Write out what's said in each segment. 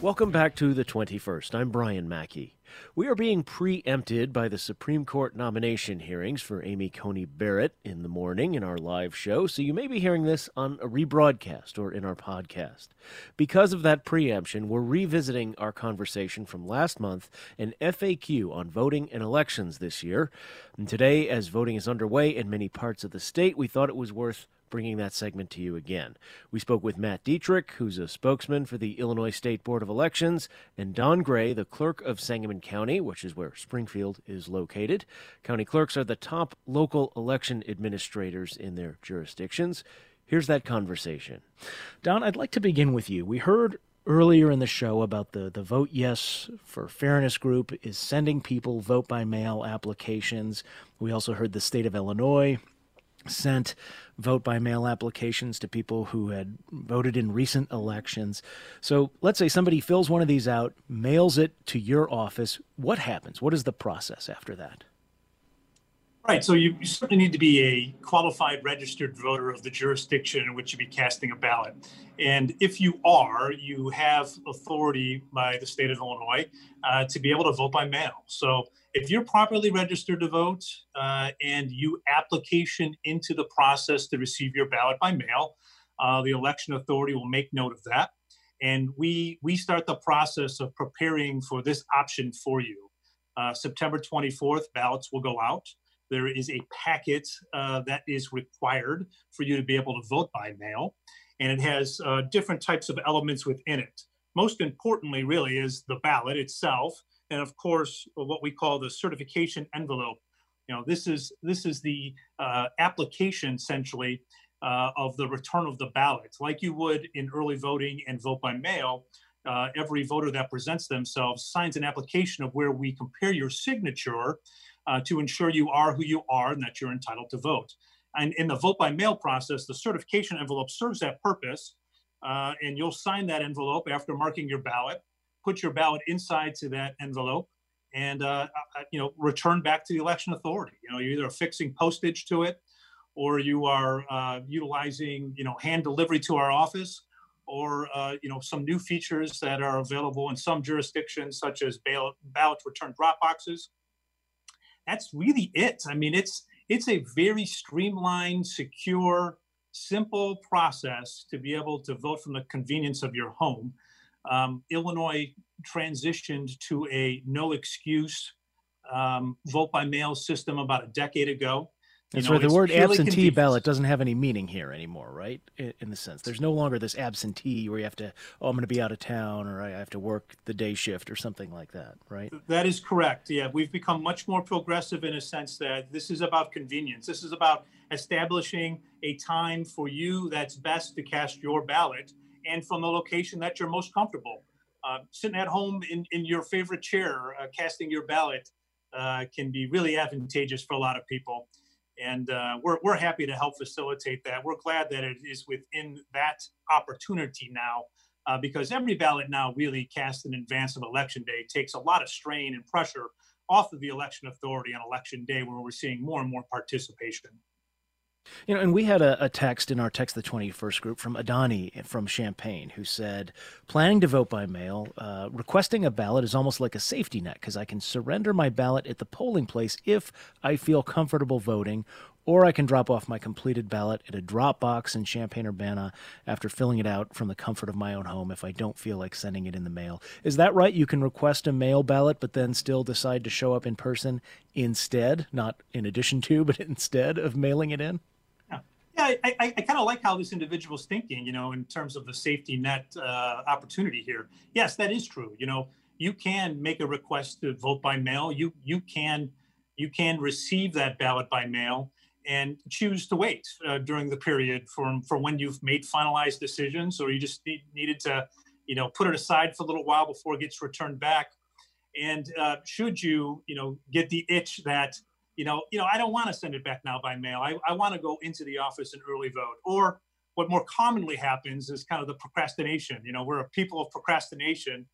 Welcome back to the 21st. I'm Brian Mackey. We are being preempted by the Supreme Court nomination hearings for Amy Coney Barrett in the morning in our live show, so you may be hearing this on a rebroadcast or in our podcast. Because of that preemption, we're revisiting our conversation from last month, an FAQ on voting and elections this year. And today, as voting is underway in many parts of the state, we thought it was worth bringing that segment to you again. We spoke with Matt Dietrich, who's a spokesman for the Illinois State Board of Elections, and Don Gray, the clerk of Sangamon County, which is where Springfield is located. County clerks are the top local election administrators in their jurisdictions. Here's that conversation. Don, I'd like to begin with you. We heard earlier in the show about the Vote Yes for Fairness group is sending people vote-by-mail applications. We also heard the state of Illinois sent vote-by-mail applications to people who had voted in recent elections. So let's say somebody fills one of these out, mails it to your office. What happens? What is the process after that? Right. So you certainly need to be a qualified registered voter of the jurisdiction in which you be casting a ballot. And if you are, you have authority by the state of Illinois to be able to vote by mail. So if you're properly registered to vote and you application into the process to receive your ballot by mail, the election authority will make note of that. And we start the process of preparing for this option for you. September 24th, ballots will go out. There is a packet that is required for you to be able to vote by mail, and it has different types of elements within it. Most importantly, really, is the ballot itself, and of course, what we call the certification envelope. You know, this is the application, essentially, of the return of the ballot. Like you would in early voting and vote by mail, every voter that presents themselves signs an application of where we compare your signature to ensure you are who you are and that you're entitled to vote. And in the vote by mail process, the certification envelope serves that purpose. And you'll sign that envelope after marking your ballot, put your ballot inside to that envelope, and return back to the election authority. You know, you're either affixing postage to it, or you are utilizing hand delivery to our office, or some new features that are available in some jurisdictions, such as ballot return drop boxes. That's really it. I mean, it's a very streamlined, secure, simple process to be able to vote from the convenience of your home. Illinois transitioned to a no excuse vote by mail system about a decade ago. And so the word absentee ballot doesn't have any meaning here anymore, right? In the sense, there's no longer this absentee where you have to, I'm going to be out of town, or I have to work the day shift or something like that, right? That is correct. Yeah, we've become much more progressive in a sense that this is about convenience. This is about establishing a time for you that's best to cast your ballot and from the location that you're most comfortable. Sitting at home in your favorite chair, casting your ballot can be really advantageous for a lot of people. And we're happy to help facilitate that. We're glad that it is within that opportunity now, because every ballot now really cast in advance of election day takes a lot of strain and pressure off of the election authority on election day, where we're seeing more and more participation. You know, and we had a text in our Text the 21st group from Adani from Champaign, who said, planning to vote by mail, requesting a ballot is almost like a safety net because I can surrender my ballot at the polling place if I feel comfortable voting, or I can drop off my completed ballot at a drop box in Champaign-Urbana after filling it out from the comfort of my own home if I don't feel like sending it in the mail. Is that right? You can request a mail ballot, but then still decide to show up in person instead, not in addition to, but instead of mailing it in? Yeah, I kind of like how this individual's thinking, in terms of the safety net opportunity here. Yes, that is true. You can make a request to vote by mail. You can receive that ballot by mail and choose to wait during the period for when you've made finalized decisions, or you just needed to, put it aside for a little while before it gets returned back. And should you, get the itch that I don't want to send it back now by mail. I want to go into the office and early vote. Or what more commonly happens is kind of the procrastination. We're a people of procrastination,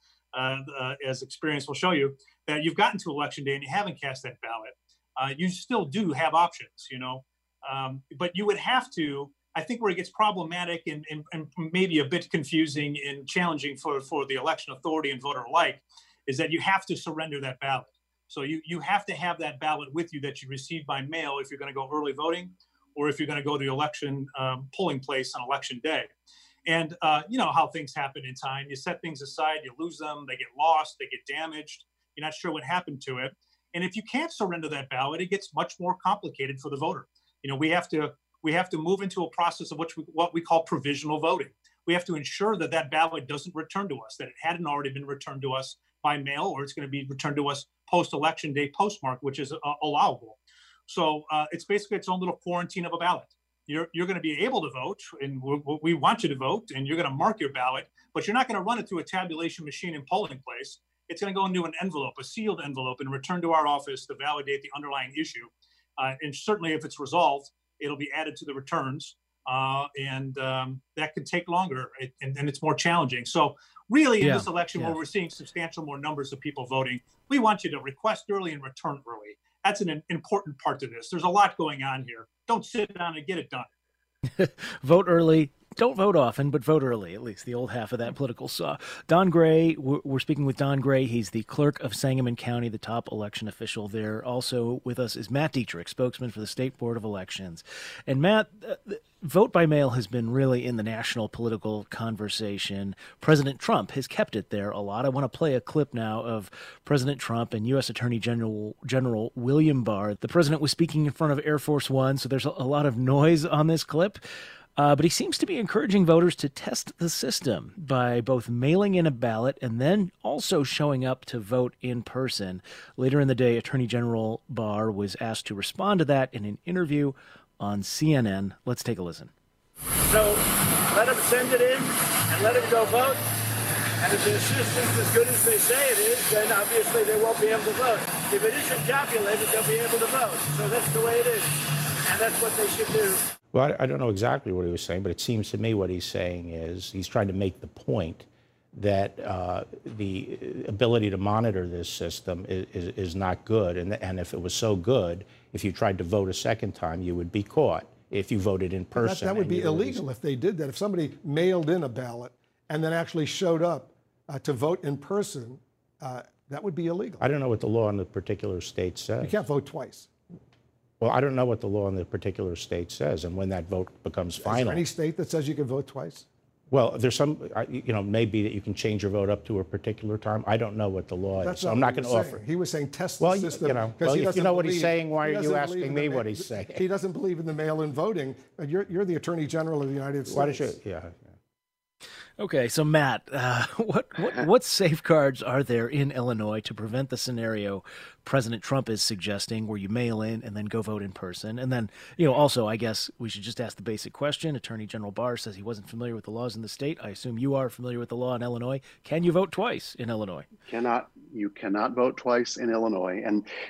as experience will show you, that you've gotten to election day and you haven't cast that ballot. You still do have options, but you would have to, I think where it gets problematic and maybe a bit confusing and challenging for the election authority and voter alike is that you have to surrender that ballot. So you have to have that ballot with you that you receive by mail if you're going to go early voting or if you're going to go to the election polling place on election day. And you know how things happen in time. You set things aside, you lose them, they get lost, they get damaged. You're not sure what happened to it. And if you can't surrender that ballot, it gets much more complicated for the voter. You know, we have to move into a process of what we call provisional voting. We have to ensure that that ballot doesn't return to us, that it hadn't already been returned to us by mail, or it's going to be returned to us post-election day postmark, which is allowable. So it's basically its own little quarantine of a ballot. You're going to be able to vote, and we want you to vote, and you're going to mark your ballot, but you're not going to run it through a tabulation machine in polling place. It's going to go into an envelope, a sealed envelope, and return to our office to validate the underlying issue. And certainly if it's resolved, it'll be added to the returns, and that could take longer, and it's more challenging. So really, in this election where we're seeing substantial more numbers of people voting, we want you to request early and return early. That's an important part to this. There's a lot going on here. Don't sit down and get it done. Vote early. Don't vote often, but vote early, at least the old half of that political saw. Don Gray, we're speaking with Don Gray. He's the clerk of Sangamon County, the top election official there. Also with us is Matt Dietrich, spokesman for the State Board of Elections. And Matt, vote by mail has been really in the national political conversation. President Trump has kept it there a lot. I want to play a clip now of President Trump and U.S. Attorney General William Barr. The president was speaking in front of Air Force One, so there's a lot of noise on this clip. But he seems to be encouraging voters to test the system by both mailing in a ballot and then also showing up to vote in person. Later in the day, Attorney General Barr was asked to respond to that in an interview on CNN. Let's take a listen. So let them send it in and let them go vote. And if the system's as good as they say it is, then obviously they won't be able to vote. If it isn't calculated, they'll be able to vote. So that's the way it is. And that's what they should do. Well, I don't know exactly what he was saying, but it seems to me what he's saying is he's trying to make the point that the ability to monitor this system is not good. And if it was so good, if you tried to vote a second time, you would be caught if you voted in person. That would be illegal if they did that. If somebody mailed in a ballot and then actually showed up to vote in person, that would be illegal. I don't know what the law in the particular state says. You can't vote twice. Well, I don't know what the law in the particular state says and when that vote becomes final. Is there any state that says you can vote twice? Well, there's some, maybe that you can change your vote up to a particular time. I don't know what the law is, so I'm not going to offer. He was saying test the system. If you know what he's saying, why are you asking me what he's saying? He doesn't believe in the mail-in voting. You're the Attorney General of the United States. Why don't you? Yeah. Okay, so Matt, what safeguards are there in Illinois to prevent the scenario President Trump is suggesting, where you mail in and then go vote in person? And then, also, I guess we should just ask the basic question. Attorney General Barr says he wasn't familiar with the laws in the state. I assume you are familiar with the law in Illinois. Can you vote twice in Illinois? You cannot vote twice in Illinois.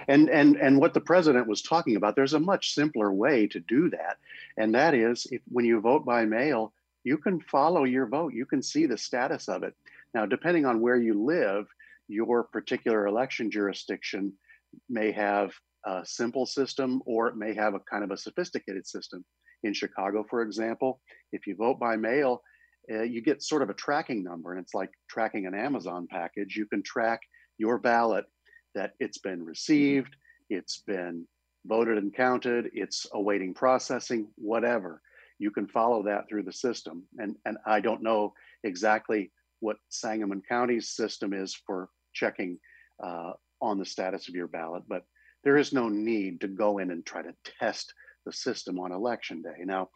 And what the president was talking about, there's a much simpler way to do that, and that is when you vote by mail, you can follow your vote. You can see the status of it. Now, depending on where you live, your particular election jurisdiction may have a simple system, or it may have a kind of a sophisticated system. In Chicago, for example, if you vote by mail, you get sort of a tracking number, and it's like tracking an Amazon package. You can track your ballot, that it's been received, it's been voted and counted, it's awaiting processing, whatever. You can follow that through the system. And I don't know exactly what Sangamon County's system is for checking on the status of your ballot, but there is no need to go in and try to test the system on election day. Now,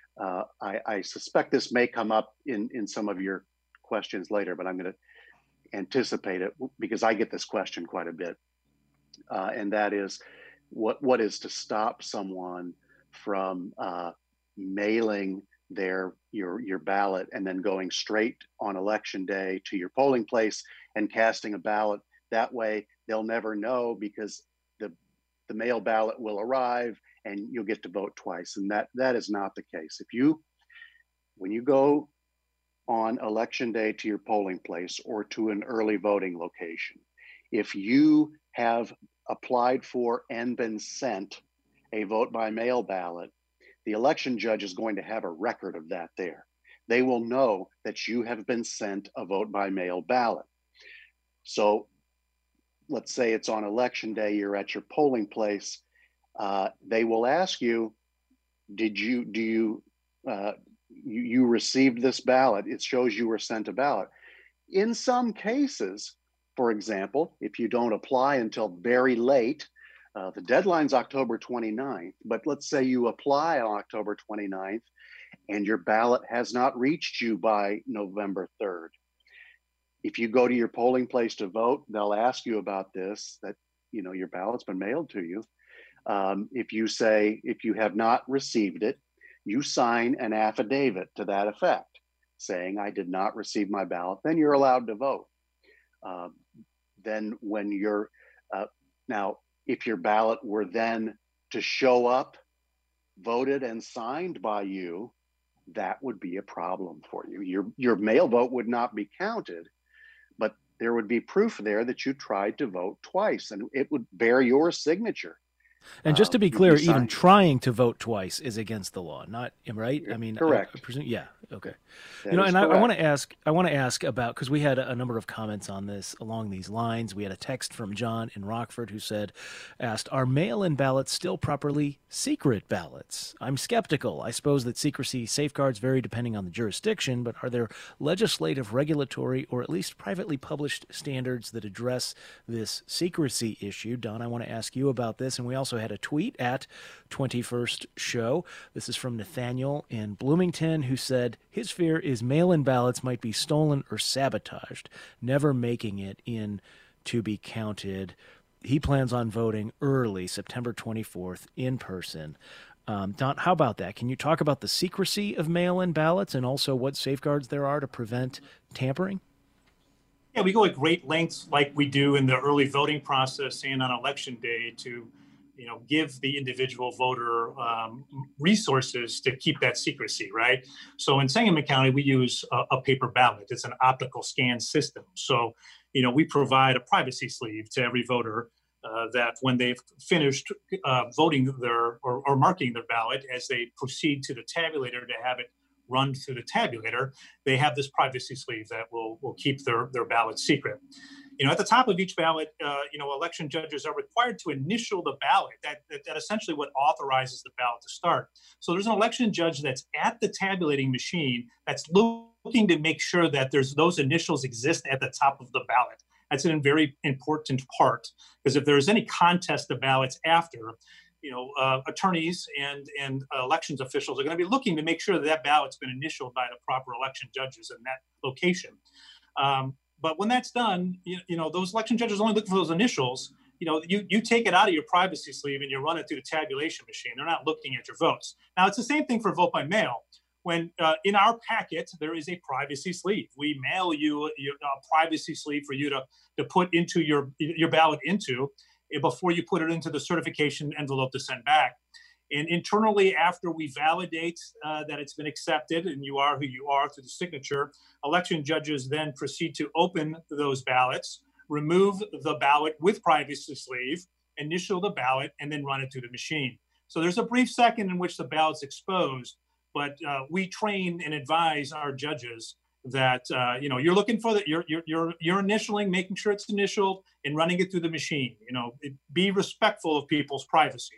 I suspect this may come up in some of your questions later, but I'm going to anticipate it because I get this question quite a bit. And that is, what is to stop someone from mailing your ballot and then going straight on election day to your polling place and casting a ballot? That way they'll never know, because the mail ballot will arrive and you'll get to vote twice. And that is not the case. When you go on election day to your polling place or to an early voting location, if you have applied for and been sent a vote by mail ballot, the election judge is going to have a record of that there. They will know that you have been sent a vote by mail ballot. So let's say it's on election day, you're at your polling place. They will ask you, you received this ballot? It shows you were sent a ballot. In some cases, for example, if you don't apply until very late, the deadline's October 29th, but let's say you apply on October 29th and your ballot has not reached you by November 3rd. If you go to your polling place to vote, they'll ask you about this, that your ballot's been mailed to you. If you have not received it, you sign an affidavit to that effect saying, I did not receive my ballot, then you're allowed to vote. Then when you're, now, if your ballot were then to show up, voted and signed by you, that would be a problem for you. Your mail vote would not be counted, but there would be proof there that you tried to vote twice and it would bear your signature. And just to be clear, even trying to vote twice is against the law, not right? I mean, correct. I presume, yeah, okay. That And I correct. want to ask about, because we had a number of comments on this along these lines. We had a text from John in Rockford who asked, are mail-in ballots still properly secret ballots? I'm skeptical. I suppose that secrecy safeguards vary depending on the jurisdiction, but are there legislative, regulatory, or at least privately published standards that address this secrecy issue? Don, I want to ask you about this, and we also had a tweet at 21st Show. This is from Nathaniel in Bloomington, who said his fear is mail-in ballots might be stolen or sabotaged, never making it in to be counted. He plans on voting early, September 24th, in person. Don, how about that? Can you talk about the secrecy of mail-in ballots and also what safeguards there are to prevent tampering? Yeah, we go at great lengths like we do in the early voting process and on election day to give the individual voter resources to keep that secrecy, right? So in Sangamon County, we use a paper ballot. It's an optical scan system. So, we provide a privacy sleeve to every voter that when they've finished voting or marking their ballot, as they proceed to the tabulator to have it run through the tabulator, they have this privacy sleeve that will keep their ballot secret. At the top of each ballot, election judges are required to initial the ballot. That essentially what authorizes the ballot to start. So there's an election judge that's at the tabulating machine that's looking to make sure that those initials exist at the top of the ballot. That's a very important part, because if there's any contest of ballots after, attorneys and elections officials are going to be looking to make sure that ballot's been initialed by the proper election judges in that location. But when that's done, those election judges only look for those initials. You take it out of your privacy sleeve and you run it through the tabulation machine. They're not looking at your votes. Now, it's the same thing for vote by mail. When in our packet, there is a privacy sleeve. We mail you a privacy sleeve for you to put into your ballot into before you put it into the certification envelope to send back. And internally, after we validate that it's been accepted and you are who you are through the signature, election judges then proceed to open those ballots, remove the ballot with privacy sleeve, initial the ballot, and then run it through the machine. So there's a brief second in which the ballot's exposed, but we train and advise our judges that you're looking for you're initialing, making sure it's initialed, and running it through the machine. Be respectful of people's privacy.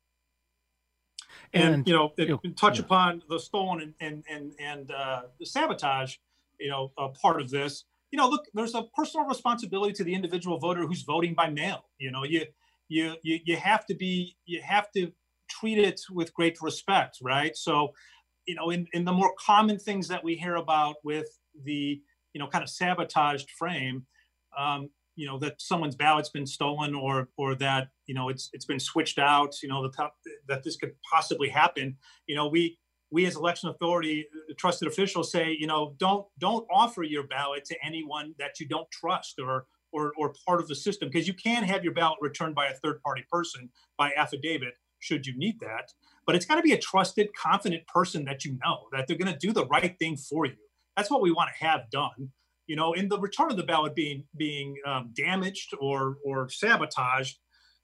And touch upon the stolen and the sabotage, part of this. Look, there's a personal responsibility to the individual voter who's voting by mail. You have to treat it with great respect, right? So, in the more common things that we hear about with the kind of sabotaged frame, that someone's ballot's been stolen or that, it's been switched out, that this could possibly happen. We as election authority, trusted officials say, don't offer your ballot to anyone that you don't trust or part of the system, because you can have your ballot returned by a third party person by affidavit should you need that. But it's got to be a trusted, confident person that that they're going to do the right thing for you. That's what we want to have done. In the return of the ballot being damaged or sabotaged,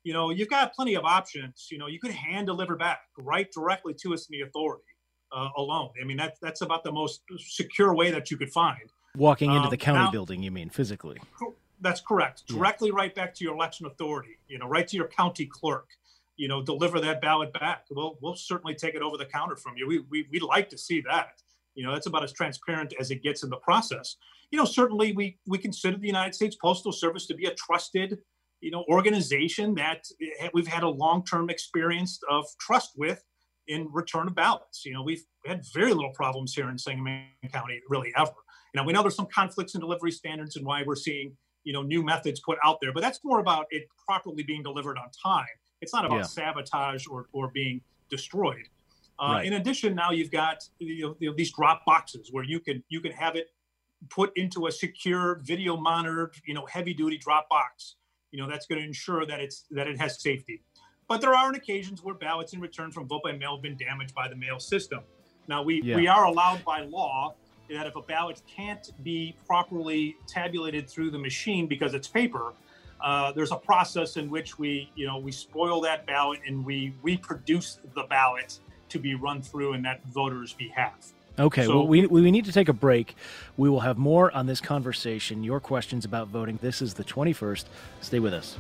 you've got plenty of options. You could hand deliver back right directly to us in the authority alone. I mean, that's about the most secure way that you could find. Walking into the county building, you mean physically? That's correct. Directly right back to your election authority, right to your county clerk, deliver that ballot back. We'll certainly take it over the counter from you. We'd like to see that. That's about as transparent as it gets in the process. Certainly we consider the United States Postal Service to be a trusted, organization that we've had a long-term experience of trust with in return of ballots. We've had very little problems here in Sangamon County, really ever. We know there's some conflicts in delivery standards and why we're seeing, new methods put out there, but that's more about it properly being delivered on time. It's not about sabotage or being destroyed. Right. In addition, now you've got these drop boxes where you can have it put into a secure, video monitored, heavy duty drop box. That's going to ensure that it has safety. But there are occasions where ballots in return from vote by mail have been damaged by the mail system. Now we are allowed by law that if a ballot can't be properly tabulated through the machine because it's paper, there's a process in which we spoil that ballot and we reproduce the ballot to be run through in that voter's behalf. Okay, well, we need to take a break. We will have more on this conversation, your questions about voting. This is the 21st. Stay with us.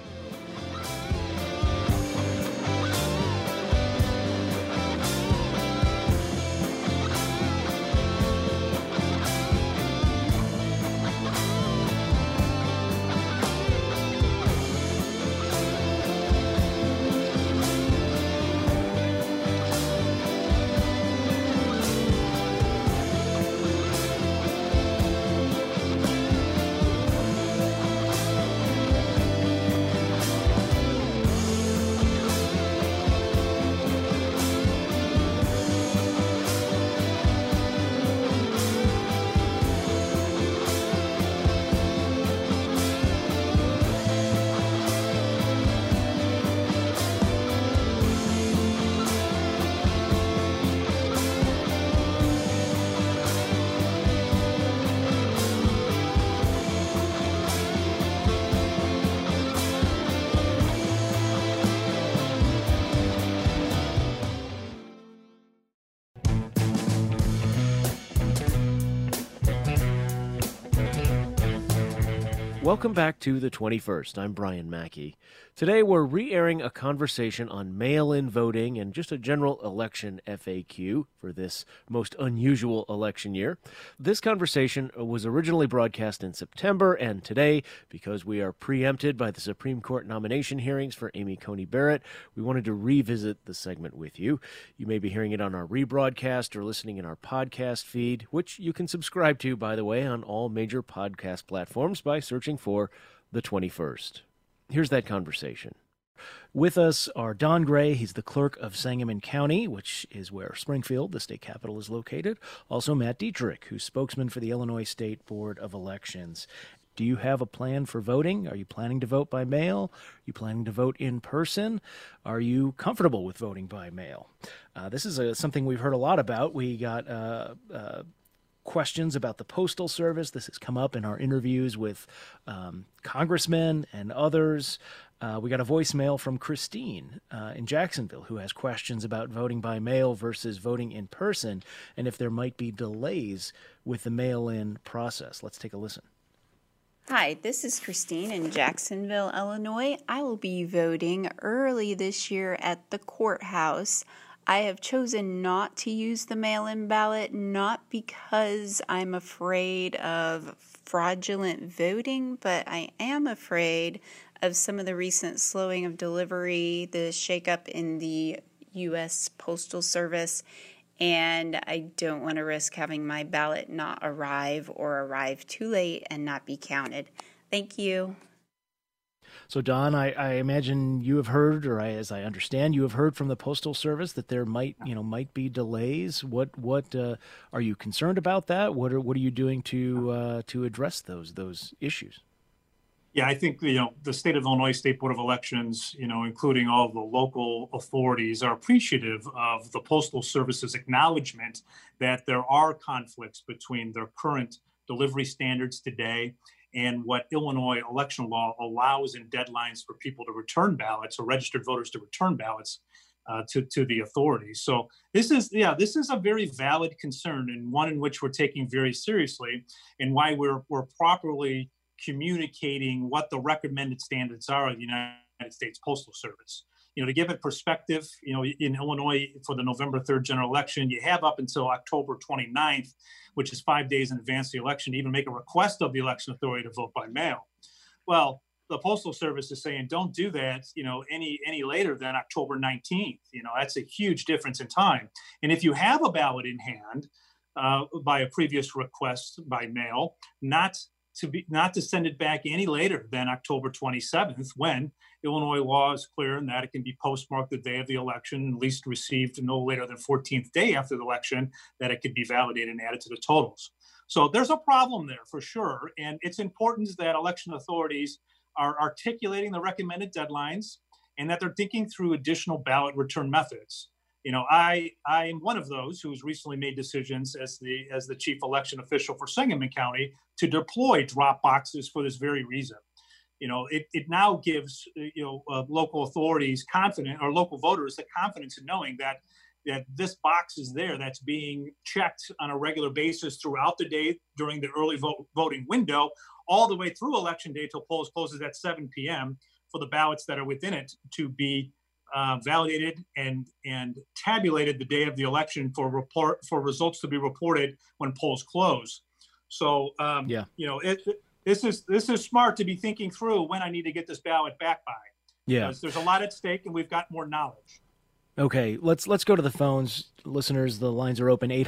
Welcome back to the 21st. I'm Brian Mackey. Today we're re-airing a conversation on mail-in voting and just a general election FAQ for this most unusual election year. This conversation was originally broadcast in September, and today, because we are preempted by the Supreme Court nomination hearings for Amy Coney Barrett, we wanted to revisit the segment with you. You may be hearing it on our rebroadcast or listening in our podcast feed, which you can subscribe to, by the way, on all major podcast platforms by searching for the 21st. Here's that conversation. With us are Don Gray. He's the clerk of Sangamon County, which is where Springfield, the state capital, is located. Also, Matt Dietrich, who's spokesman for the Illinois State Board of Elections. Do you have a plan for voting? Are you planning to vote by mail? Are you planning to vote in person? Are you comfortable with voting by mail? This is something we've heard a lot about. We got questions about the Postal Service. This has come up in our interviews with congressmen and others. We got a voicemail from Christine in Jacksonville who has questions about voting by mail versus voting in person and if there might be delays with the mail-in process. Let's take a listen. Hi, this is Christine in Jacksonville, Illinois. I will be voting early this year at the courthouse. I have chosen not to use the mail-in ballot, not because I'm afraid of fraudulent voting, but I am afraid of some of the recent slowing of delivery, the shakeup in the U.S. Postal Service, and I don't want to risk having my ballot not arrive or arrive too late and not be counted. Thank you. So, Don, I imagine you have heard, or as I understand, you have heard from the Postal Service that there might be delays. What are you concerned about that? What are you doing to address those issues? Yeah, I think the state of Illinois State Board of Elections, including all of the local authorities, are appreciative of the Postal Service's acknowledgement that there are conflicts between their current delivery standards today and what Illinois election law allows in deadlines for people to return ballots or registered voters to return ballots to the authorities. So this is a very valid concern, and one in which we're taking very seriously, and why we're properly communicating what the recommended standards are of the United States Postal Service. To give it perspective, in Illinois for the November 3rd general election, you have up until October 29th, which is 5 days in advance of the election, to even make a request of the election authority to vote by mail. Well, the Postal Service is saying don't do that, any later than October 19th. That's a huge difference in time. And if you have a ballot in hand by a previous request by mail, not to send it back any later than October 27th, when Illinois law is clear in that it can be postmarked the day of the election, at least received no later than 14th day after the election, that it could be validated and added to the totals. So there's a problem there for sure. And it's important that election authorities are articulating the recommended deadlines and that they're thinking through additional ballot return methods. I am one of those who's recently made decisions as the chief election official for Sangamon County to deploy drop boxes for this very reason. It now gives local authorities or local voters the confidence in knowing that this box is there, that's being checked on a regular basis throughout the day during the early voting window, all the way through election day till polls closes at 7 p.m. for the ballots that are within it to be validated and tabulated the day of the election for results to be reported when polls close. So this is smart to be thinking through when I need to get this ballot back by. Yeah, because there's a lot at stake, and we've got more knowledge. Okay, let's go to the phones, listeners. The lines are open.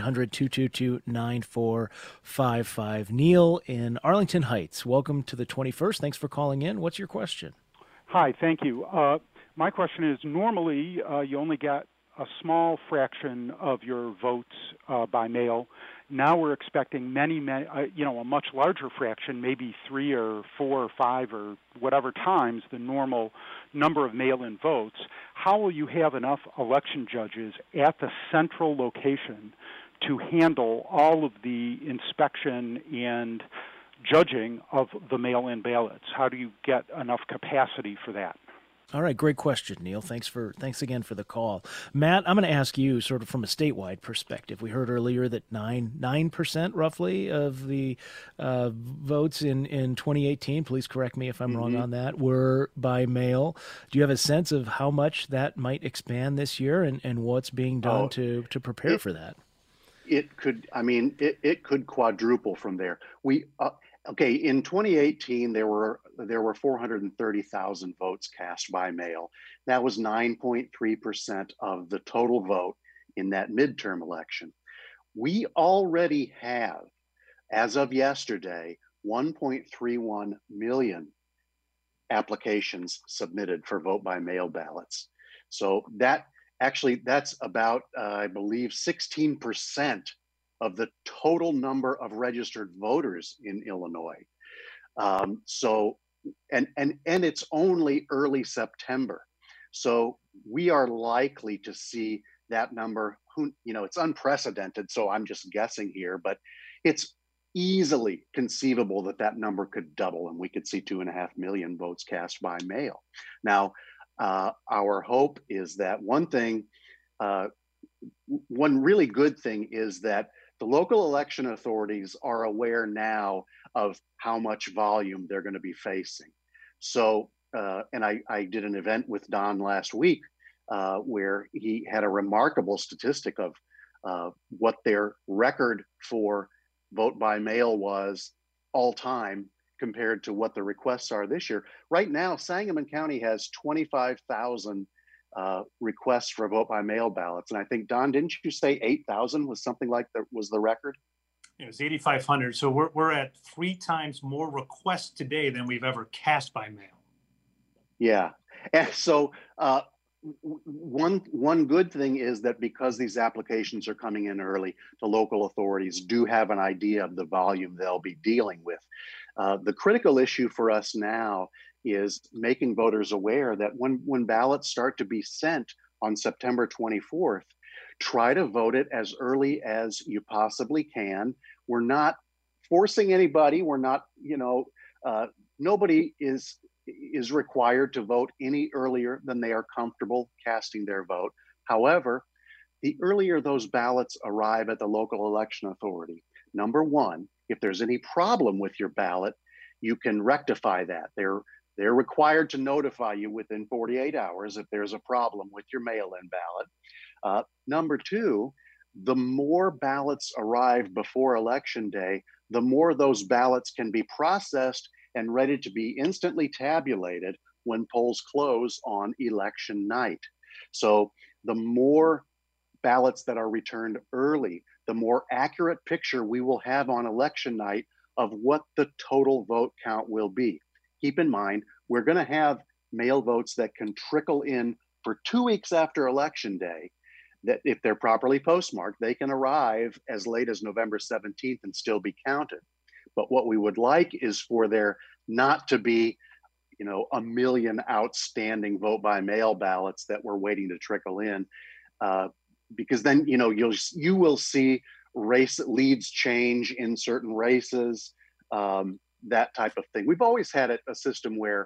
800-222-9455. Neil in Arlington Heights. Welcome to the 21st. Thanks for calling in. What's your question? Hi, thank you. My question is, normally you only get a small fraction of your votes by mail. Now we're expecting many, a much larger fraction, maybe 3 or 4 or 5 or whatever times the normal number of mail-in votes. How will you have enough election judges at the central location to handle all of the inspection and judging of the mail-in ballots? How do you get enough capacity for that? All right, great question, Neil. Thanks again for the call. Matt, I'm going to ask you sort of from a statewide perspective. We heard earlier that 9% roughly of the votes in 2018, please correct me if I'm wrong on that, were by mail. Do you have a sense of how much that might expand this year and what's being done to prepare for that? It could quadruple from there. In 2018, there were 430,000 votes cast by mail. That was 9.3% of the total vote in that midterm election. We already have, as of yesterday, 1.31 million applications submitted for vote by mail ballots. So that's about, I believe, 16% of the total number of registered voters in Illinois. And it's only early September. So we are likely to see that number, it's unprecedented, so I'm just guessing here, but it's easily conceivable that number could double and we could see 2.5 million votes cast by mail. Now, our hope is that one really good thing is that the local election authorities are aware now of how much volume they're going to be facing. So, and I did an event with Don last week where he had a remarkable statistic of what their record for vote by mail was all time compared to what the requests are this year. Right now, Sangamon County has 25,000 requests for vote by mail ballots. And I think, Don, didn't you say 8,000 was something like that was the record? It was 8,500. So we're at 3 times more requests today than we've ever cast by mail. Yeah. And so one good thing is that because these applications are coming in early, the local authorities do have an idea of the volume they'll be dealing with. The critical issue for us now is making voters aware that when ballots start to be sent on September 24th, try to vote it as early as you possibly can. We're not forcing anybody. We're not, nobody is required to vote any earlier than they are comfortable casting their vote. However, the earlier those ballots arrive at the local election authority, number one, if there's any problem with your ballot, you can rectify that. They're required to notify you within 48 hours if there's a problem with your mail-in ballot. Number two, the more ballots arrive before election day, the more those ballots can be processed and ready to be instantly tabulated when polls close on election night. So the more ballots that are returned early, the more accurate picture we will have on election night of what the total vote count will be. Keep in mind, we're going to have mail votes that can trickle in for 2 weeks after election day, that if they're properly postmarked, they can arrive as late as November 17th and still be counted. But what we would like is for there not to be, a million outstanding vote by mail ballots that we're waiting to trickle in. Because then, you will see race leads change in certain races, that type of thing. We've always had a system where,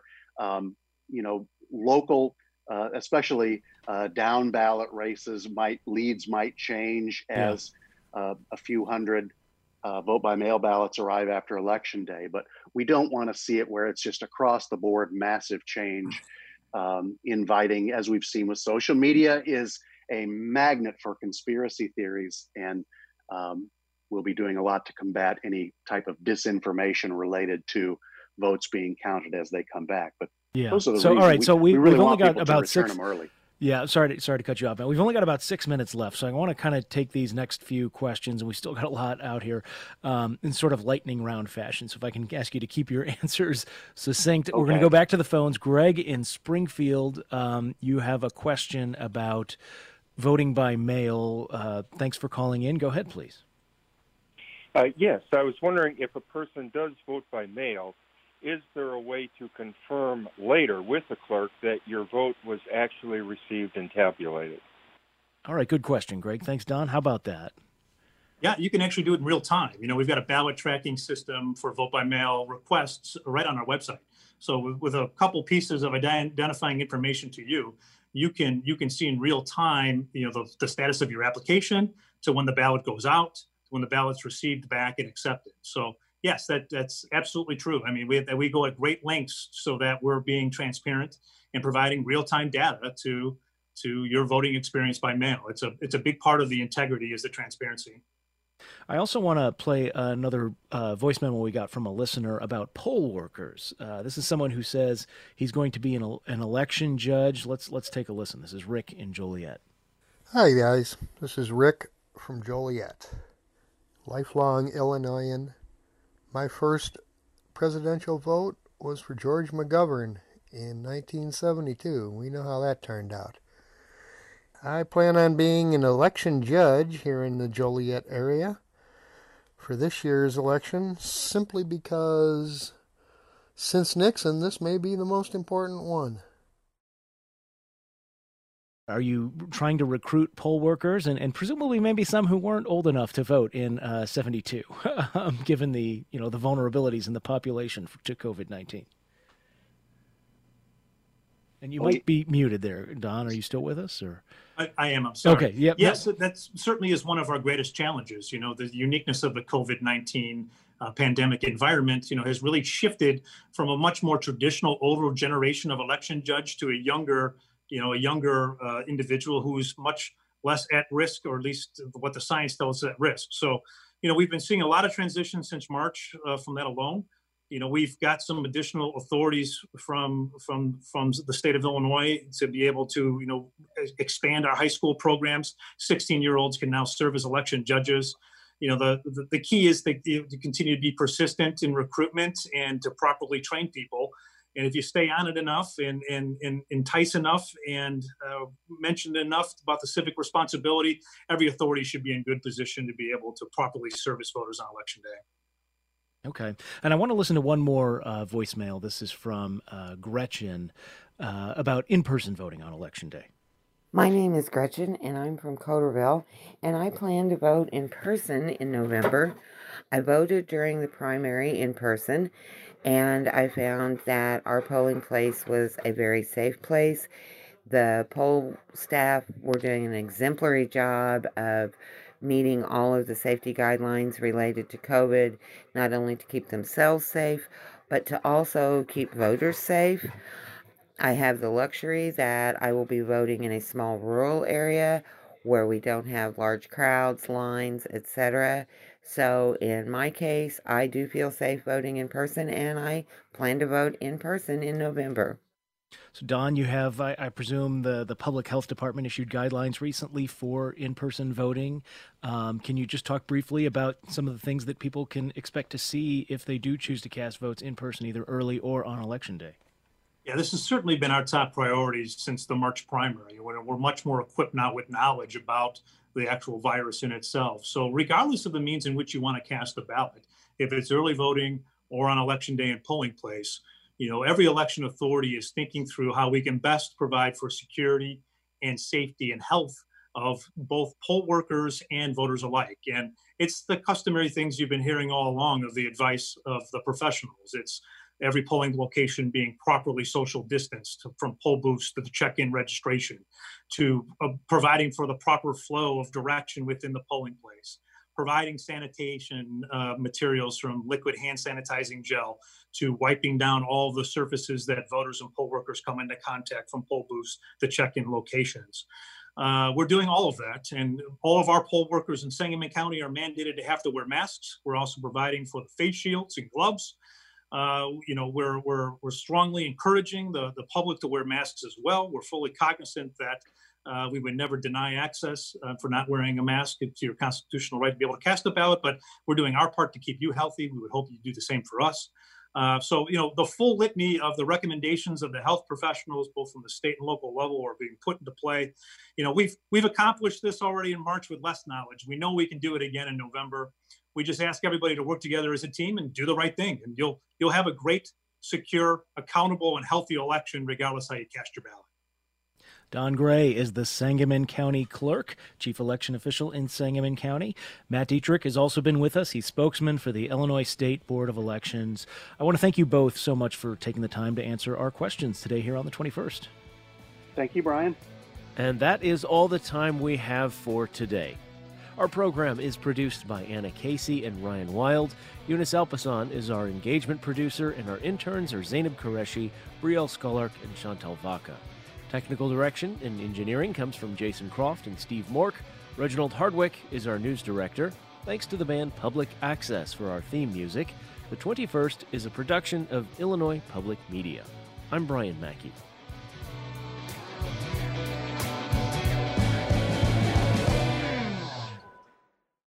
local, especially down ballot races, leads might change as a few hundred vote by mail ballots arrive after election day. But we don't want to see it where it's just across the board massive change, inviting, as we've seen with social media, is a magnet for conspiracy theories, and we'll be doing a lot to combat any type of disinformation related to votes being counted as they come back. But those are the reasons. All right, so we've really only got about six. Them early. Yeah, sorry to cut you off. We've only got about 6 minutes left, so I want to kind of take these next few questions, and we still got a lot out here, in sort of lightning round fashion. So if I can ask you to keep your answers succinct. Okay. We're going to go back to the phones. Greg in Springfield, you have a question about voting by mail. Thanks for calling in. Go ahead, please. Yes, I was wondering, if a person does vote by mail, is there a way to confirm later with the clerk that your vote was actually received and tabulated? All right, good question, Greg. Thanks, Don. How about that? Yeah, you can actually do it in real time. We've got a ballot tracking system for vote by mail requests right on our website. So with a couple pieces of identifying information to you, you can see in real time, the status of your application, to when the ballot goes out, to when the ballot's received back and accepted. So yes, that's absolutely true. We go at great lengths so that we're being transparent and providing real-time data to your voting experience by mail. It's a big part of the integrity, is the transparency. I also want to play another voice memo we got from a listener about poll workers. This is someone who says he's going to be an election judge. Let's take a listen. This is Rick in Joliet. Hi, guys. This is Rick from Joliet. Lifelong Illinoisan. My first presidential vote was for George McGovern in 1972. We know how that turned out. I plan on being an election judge here in the Joliet area for this year's election, simply because since Nixon, this may be the most important one. Are you trying to recruit poll workers and presumably maybe some who weren't old enough to vote in 72, given the the vulnerabilities in the population to COVID-19? And you might be muted there, Don. Are you still with us? Or I am. I'm sorry. Okay. Yep. Yes, that certainly is one of our greatest challenges. The uniqueness of the COVID-19 pandemic environment, has really shifted from a much more traditional older generation of election judge to a younger individual who's much less at risk, or at least what the science tells us at risk. So, we've been seeing a lot of transition since March from that alone. We've got some additional authorities from the state of Illinois to be able to, expand our high school programs. 16-year-olds can now serve as election judges. The key is to continue to be persistent in recruitment and to properly train people. And if you stay on it enough and entice enough and mention enough about the civic responsibility, every authority should be in good position to be able to properly service voters on election day. Okay. And I want to listen to one more voicemail. This is from Gretchen about in-person voting on election day. My name is Gretchen, and I'm from Coderville, and I plan to vote in person in November. I voted during the primary in person, and I found that our polling place was a very safe place. The poll staff were doing an exemplary job of meeting all of the safety guidelines related to COVID, not only to keep themselves safe, but to also keep voters safe. I have the luxury that I will be voting in a small rural area where we don't have large crowds, lines, etc. So in my case, I do feel safe voting in person, and I plan to vote in person in November. So, Don, you have, I presume, the Public Health Department issued guidelines recently for in-person voting. Can you just talk briefly about some of the things that people can expect to see if they do choose to cast votes in person, either early or on Election Day? Yeah, this has certainly been our top priorities since the March primary. We're much more equipped now with knowledge about the actual virus in itself. So regardless of the means in which you want to cast a ballot, if it's early voting or on Election Day in polling place, every election authority is thinking through how we can best provide for security and safety and health of both poll workers and voters alike. And it's the customary things you've been hearing all along of the advice of the professionals. It's every polling location being properly social distanced, from poll booths to the check-in registration, to providing for the proper flow of direction within the polling place, providing sanitation materials from liquid hand sanitizing gel to wiping down all the surfaces that voters and poll workers come into contact from poll booths to check-in locations. We're doing all of that, and all of our poll workers in Sangamon County are mandated to have to wear masks. We're also providing for the face shields and gloves. We're strongly encouraging the public to wear masks as well. We're fully cognizant that we would never deny access for not wearing a mask. It's your constitutional right to be able to cast a ballot, but we're doing our part to keep you healthy. We would hope you do the same for us. So the full litany of the recommendations of the health professionals, both from the state and local level, are being put into play. We've accomplished this already in March with less knowledge. We know we can do it again in November. We just ask everybody to work together as a team and do the right thing, and you'll have a great, secure, accountable, and healthy election, regardless how you cast your ballot. Don Gray is the Sangamon County Clerk, Chief Election Official in Sangamon County. Matt Dietrich has also been with us. He's spokesman for the Illinois State Board of Elections. I want to thank you both so much for taking the time to answer our questions today here on the 21st. Thank you, Brian. And that is all the time we have for today. Our program is produced by Anna Casey and Ryan Wild. Eunice Alpasan is our engagement producer, and our interns are Zainab Qureshi, Brielle Scholark, and Chantal Vaca. Technical direction and engineering comes from Jason Croft and Steve Mork. Reginald Hardwick is our news director. Thanks to the band Public Access for our theme music. The 21st is a production of Illinois Public Media. I'm Brian Mackey.